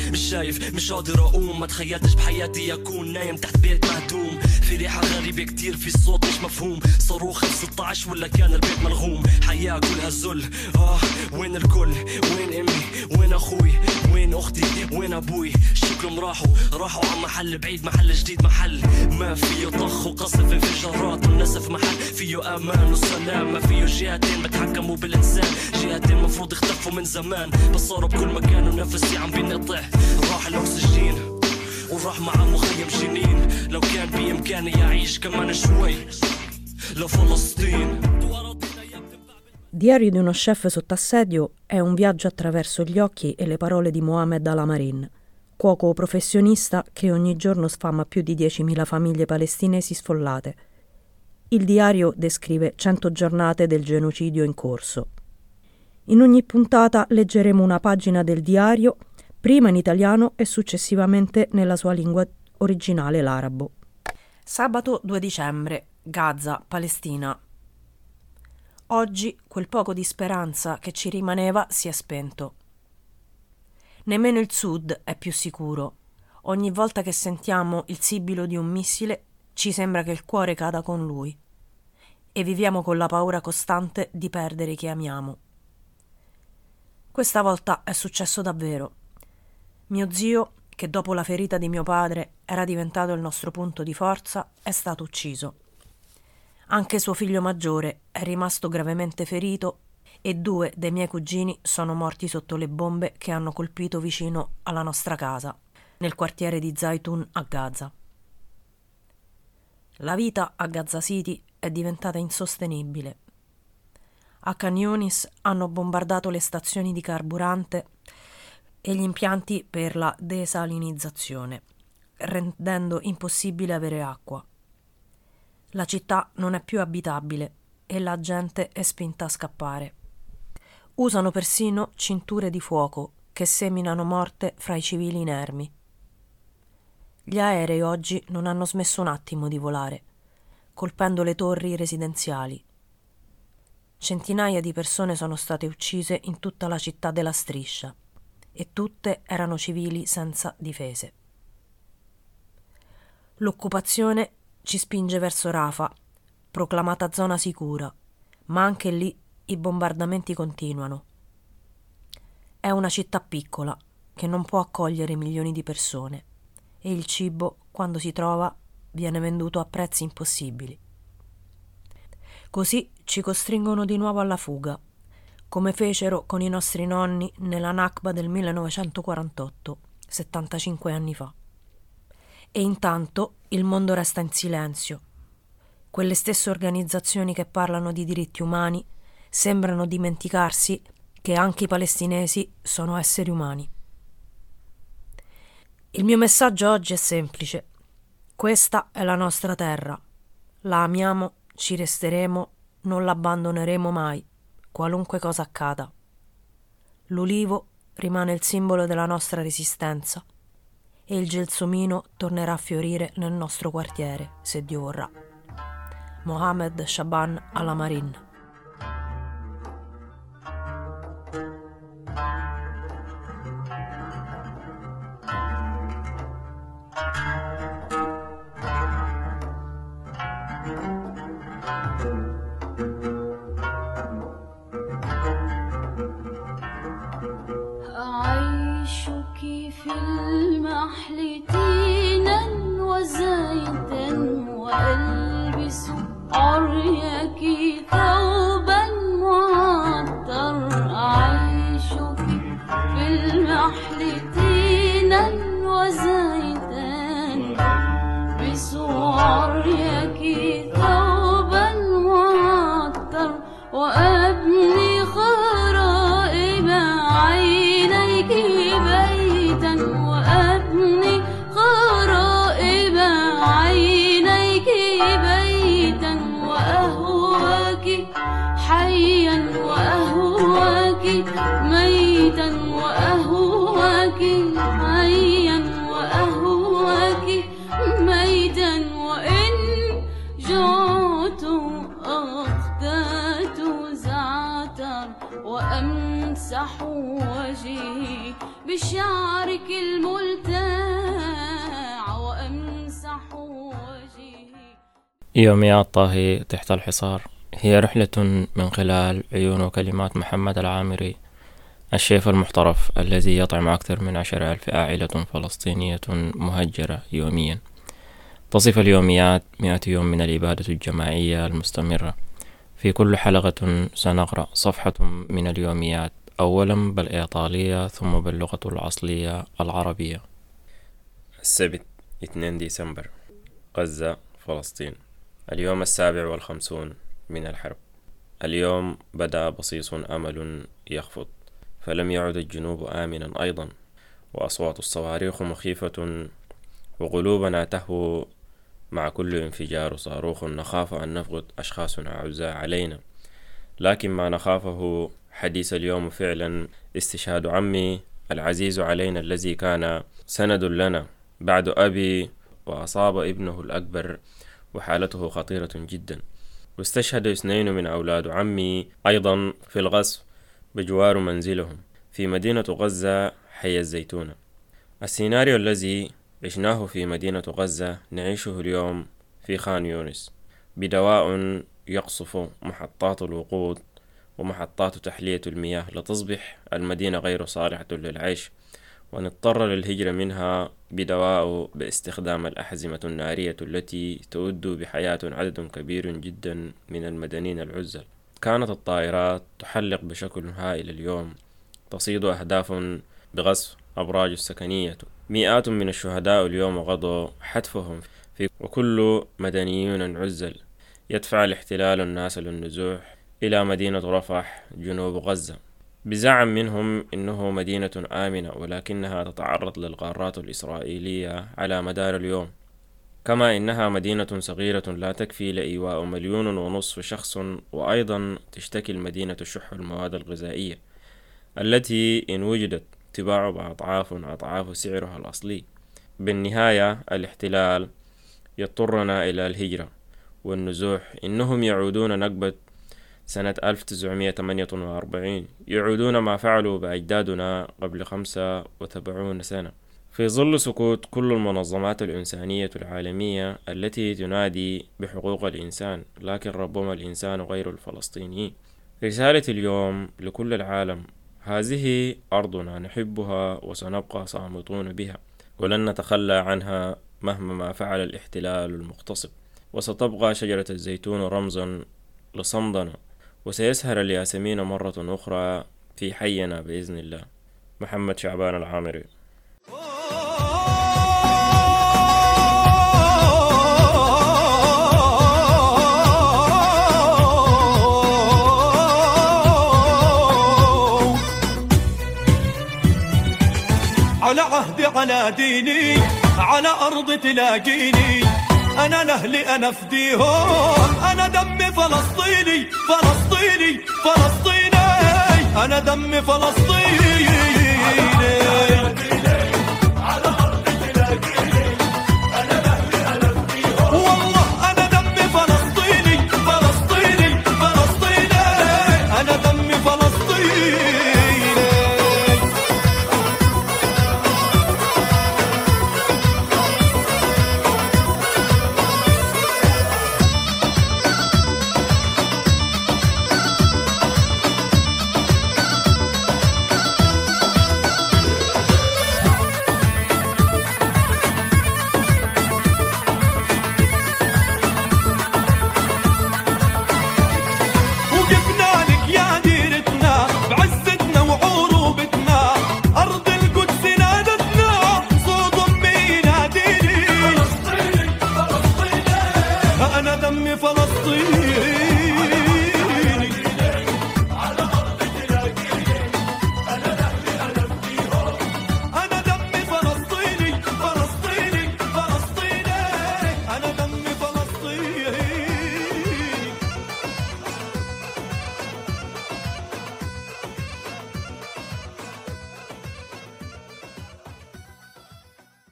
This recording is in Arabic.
مش شايف مش قادر اقوم ما تخيلتش بحياتي اكون نايم تحت بيت مهدوم في ريحة غريبة كتير في صوت مش مفهوم صاروخ 16 ولا كان البيت ملغوم حياة كلها ذل وين الكل وين امي وين اخوي وين اختي وين ابوي شكلهم راحوا على محل بعيد محل جديد محل ما فيه طخ وقصف انفجارات والنسف محل فيه امان وسلام ما فيه جهتين بتحكموا بالانسان جهتين مفروض اختفوا من زمان بس صاروا بكل مكان ونفسي عم بينقطع راح الاكسجين وراح مع مخيم جنين لو كان بإمكاني أعيش كمان شوي لفلسطين. Diario di uno chef sotto assedio è un viaggio attraverso gli occhi e le parole di Mohamed Alamarin, cuoco professionista che ogni giorno sfama più di 10.000 famiglie palestinesi sfollate. Il diario descrive 100 giornate del genocidio in corso. In ogni puntata leggeremo una pagina del diario, prima in italiano e successivamente nella sua lingua originale, l'arabo. Sabato 2 dicembre, Gaza, Palestina. Oggi quel poco di speranza che ci rimaneva si è spento. Nemmeno il sud è più sicuro. Ogni volta che sentiamo il sibilo di un missile ci sembra che il cuore cada con lui e viviamo con la paura costante di perdere chi amiamo. Questa volta è successo davvero. Mio zio, che dopo la ferita di mio padre era diventato il nostro punto di forza, è stato ucciso. Anche suo figlio maggiore è rimasto gravemente ferito e 2 dei miei cugini sono morti sotto le bombe che hanno colpito vicino alla nostra casa, nel quartiere di Zaytun a Gaza. La vita a Gaza City è diventata insostenibile. A Khan Yunis hanno bombardato le stazioni di carburante e gli impianti per la desalinizzazione, rendendo impossibile avere acqua. La città non è più abitabile e la gente è spinta a scappare. Usano persino cinture di fuoco che seminano morte fra i civili inermi. Gli aerei oggi non hanno smesso un attimo di volare, colpendo le torri residenziali. Centinaia di persone sono state uccise in tutta la città della Striscia e tutte erano civili senza difese. L'occupazione ci spinge verso Rafah, proclamata zona sicura, ma anche lì i bombardamenti continuano. È una città piccola che non può accogliere milioni di persone e il cibo, quando si trova, viene venduto a prezzi impossibili. Così ci costringono di nuovo alla fuga, come fecero con i nostri nonni nella Nakba del 1948, 75 anni fa. E intanto il mondo resta in silenzio. Quelle stesse organizzazioni che parlano di diritti umani sembrano dimenticarsi che anche i palestinesi sono esseri umani. Il mio messaggio oggi è semplice. Questa è la nostra terra. La amiamo, ci resteremo, non l'abbandoneremo mai, qualunque cosa accada. L'ulivo rimane il simbolo della nostra resistenza e il gelsomino tornerà a fiorire nel nostro quartiere, se Dio vorrà. Mohamed Shaban Alamarin. في المحل تينا وزيتا وألبس عريك ثوبا معطر أعيشك في المحل تينا وزيتا ألبس عريك ثوبا معطر وأبني خرائب عينيك بيتا وأبني خرائب عينيك بيتا وأهواك حيا وأهواك ميتا وأهواك حيا وأهواك ميتا وإن جعت أخدات زعتر وأمسح وجهي بشعرك الملتاع وأمسح وجهي. يوميات طاهي تحت الحصار هي رحلة من خلال عيون وكلمات محمد العامري، الشيف المحترف الذي يطعم أكثر من 10,000 عائلة فلسطينية مهجرة يوميا. تصف اليوميات 100 يوم من الإبادة الجماعية المستمرة. في كل حلقة سنقرأ صفحة من اليوميات، أولا بالإيطالية ثم باللغة الأصلية العربية. السبت 2 ديسمبر، غزة، فلسطين. اليوم 57 من الحرب. اليوم بدأ بصيص أمل يخفض، فلم يعد الجنوب آمنا أيضا، وأصوات الصواريخ مخيفة وقلوبنا تهوو مع كل انفجار صاروخ. نخاف أن نفقد أشخاص أعزاء علينا، لكن ما نخافه حديث اليوم فعلا استشهاد عمي العزيز علينا، الذي كان سند لنا بعد أبي، وأصاب ابنه الأكبر وحالته خطيرة جدا. واستشهد 2 من أولاد عمي أيضا في الغزو بجوار منزلهم في مدينة غزة حي الزيتونة. السيناريو الذي عشناه في مدينة غزة نعيشه اليوم في خان يونس، بدواء يقصف محطات الوقود ومحطات تحلية المياه لتصبح المدينة غير صالحة للعيش، ونضطر للهجرة منها بدواء باستخدام الأحزمة النارية التي تؤد بحياة عدد كبير جدا من المدنيين العزل. كانت الطائرات تحلق بشكل هائل اليوم، تصيد أهداف بغصف أبراج السكنية. مئات من الشهداء اليوم غضوا حتفهم في، وكل مدنيون عزل. يدفع الاحتلال الناس للنزوح إلى مدينة رفح جنوب غزة بزعم منهم إنه مدينة آمنة، ولكنها تتعرض للغارات الإسرائيلية على مدار اليوم، كما إنها مدينة صغيرة لا تكفي لإيواء 1.5 مليون شخص. وأيضا تشتكي المدينة شح المواد الغذائية التي إن وجدت تباع بأضعاف سعرها الأصلي. بالنهاية الاحتلال يضطرنا إلى الهجرة والنزوح. إنهم يعودون نكبة سنة 1948، يعودون ما فعلوا بأجدادنا قبل 75 سنة. في ظل سكوت كل المنظمات الإنسانية العالمية التي تنادي بحقوق الإنسان، لكن ربما الإنسان غير الفلسطيني. رسالة اليوم لكل العالم: هذه أرضنا نحبها وسنبقى صامتون بها، ولن نتخلى عنها مهما ما فعل الاحتلال المغتصب. وستبقى شجرة الزيتون رمزا لصمدنا، وسيسهر الياسمين مرة أخرى في حينا بإذن الله. محمد شعبان العامري. على عهدي على ديني على أرض تلاقيني، أنا لأهلي أنا فديهم، أنا دمي فلسطيني فلسطيني فلسطيني، أنا دمي فلسطيني.